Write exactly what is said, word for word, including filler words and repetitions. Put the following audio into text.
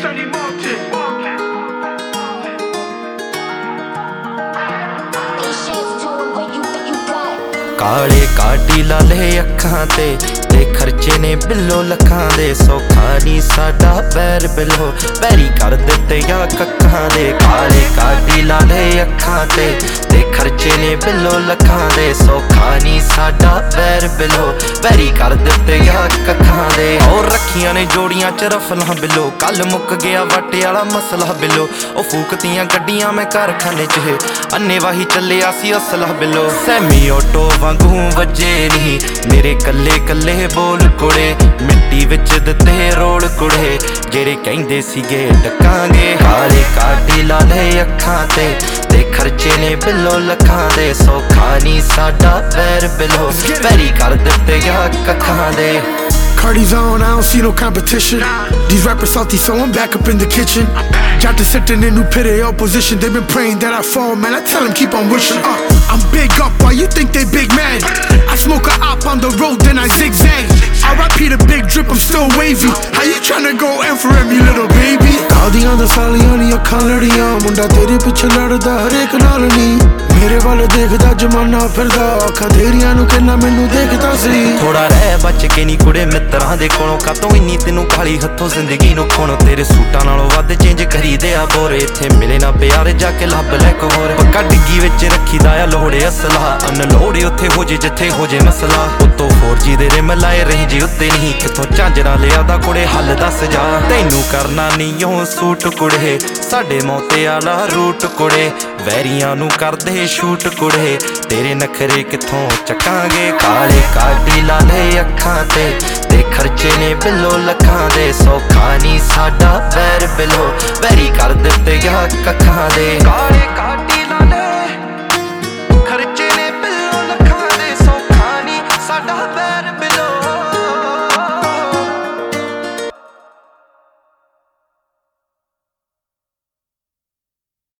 Sunny Mountain. काले काटी लाले अखां ते ते खर्चे ने बिलो लखां दे सौखा नी साडा पैर बिलो पैरी कर दिते या कखां दे काले काटी लाले अखां ते ते खर्चे ने बिलो लखां दे सौखा नी साडा पैर बिलो पैरी कर दिते या कखां दे और रखियां ने जोड़ियां च रफलां बिलो कल मुक गया वाटे वाला मसला बिलो ओ फूकतियां गड्डियां मैं कारखाने च अन्ने वाही चलिया सी असला बिलो सैमी ऑटो वांगू वजे नहीं मेरे कल्ले कल्ले बोल कुड़े मिट्टी विच दिते रोल कुड़े जेरे कहंदे सीगे डकांगे काले काटी लाले अखां ते ते खर्चे ने बिलो लखां दे सौखा नी साडा पैर बिलो पैरी कर दिते या कखां दे Cardi's on, I don't see no competition. These rappers salty, so I'm back up in the kitchen. Got to sit in a new pit of opposition. They've been praying that I fall, man. I tell them keep on wishing. Uh, I'm big up, why you think they big man? I smoke a op on the road, then I zigzag. R I P the big drip, I'm still wavy. How you tryna go in for him, you little baby? Kaadiyan da saaliyan ni akhan ladiyan munda tere piche ladda har ek naal nahi mere wal dekhda jamana firda akhan theriyan nu kenna mainu dekhda si थोड़ा रह बच के नी कुड़े मित्रां दे कोलों कातों इन्नी तेनू काली हथों जिंदगी नू खोणो तेरे सूटां नालों वध चेंज करी दे आ बोरे इत्थे मिले ना प्यार जाके लभ ले को होर पक्का डिग्गी विच रखीदा आ लोड़े असला अनलोड़े उत्थे हो जे जिथे हो जे मसला उत्तों फोर जी दे रिम लाए रेंज उत्ते नहीं किथों झांजरा लिया दा कुड़े हल दस जा तैनू करना नी ओ सूट कुड़े साडे मौते आला रूट कुड़े वैरियां नू करदे शूट कुड़े तेरे नखरे किथों चकांगे काले काटी लाले अखां ते ते खर्चे ने बिलो लखां दे सौखा नी साडा पैर बिलो पैरी कर दिते या कखां दे।